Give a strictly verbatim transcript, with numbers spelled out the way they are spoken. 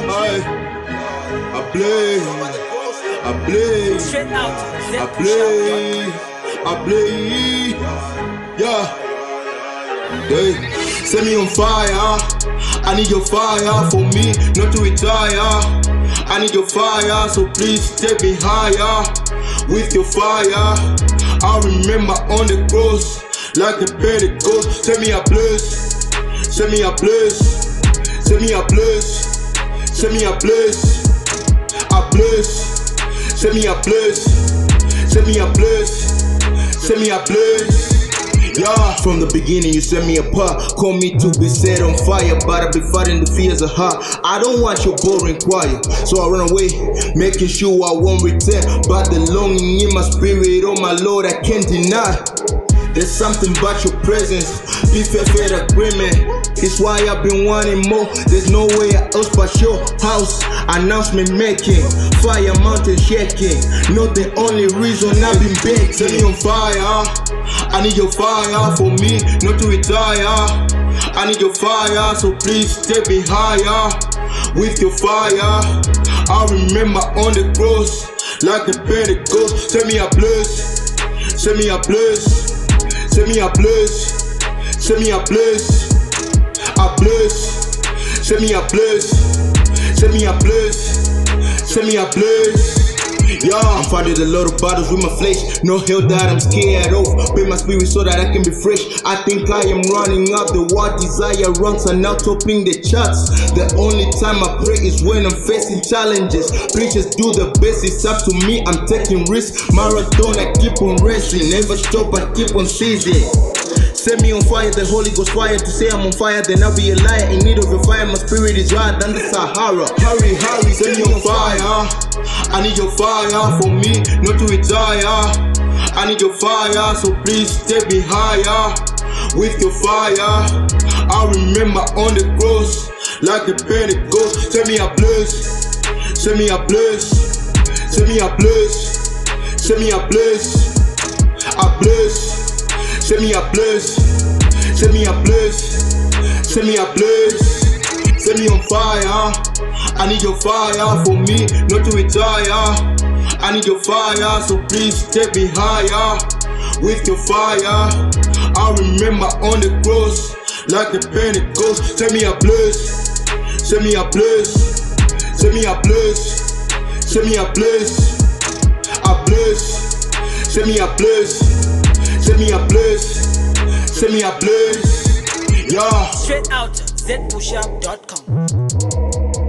I, I play, I play, I play, I play, yeah. Hey, set me on fire. I need your fire for me not to retire. I need your fire, so please take me higher with your fire. I remember on the cross like the Pentecost. Set me a place, set me a place, set me a place, set me a place, a place, set me a place, set me a place, set me a place. Yeah, from the beginning you set me apart. Call me to be set on fire, but I be fighting the fears of heart. I don't want your boring choir, so I run away, making sure I won't return. But the longing in my spirit, oh my Lord, I can't deny. There's something about your presence, be fair, fair agreement. It's why I've been wanting more. There's no way else but your house. Announcement making, fire mountain shaking. Not the only reason I've been begging. Set me on fire. I need your fire for me not to retire. I need your fire, so please take me higher with your fire. I remember on the cross like the Pentecost. Set me a place, set me a place, set me a place, set me a place, a place, set me a place, set me a place, set me a place. Yeah, I'm fighting a lot of battles with my flesh. No hell that I'm scared of. Pay my spirit so that I can be fresh. I think I am running up the what desire runs are now topping the charts. The only time I pray is when I'm facing challenges. Preachers do the best, it's up to me, I'm taking risks. Marathon, I keep on racing. Never stop, I keep on seizing. Set me on fire, the Holy Ghost fire. To say I'm on fire, then I'll be a liar. In need of your fire, my spirit is higher than the Sahara. Hurry, hurry, set me on fire. I need your fire for me not to retire. I need your fire, so please take me higher with your fire. I remember on the cross like the Pentecost. Set me a place, set me a place, set me a place, set me a place, a place. Set me a place, set me a place, set me a place. Set me on fire. I need your fire for me not to retire. I need your fire, so please take me higher with your fire. I remember on the cross like the Pentecost. Set me a place, set me a place, set me a place, set me a place, a place, set me a place, set me a place, set me a place. Yeah. Straight out z push up dot com.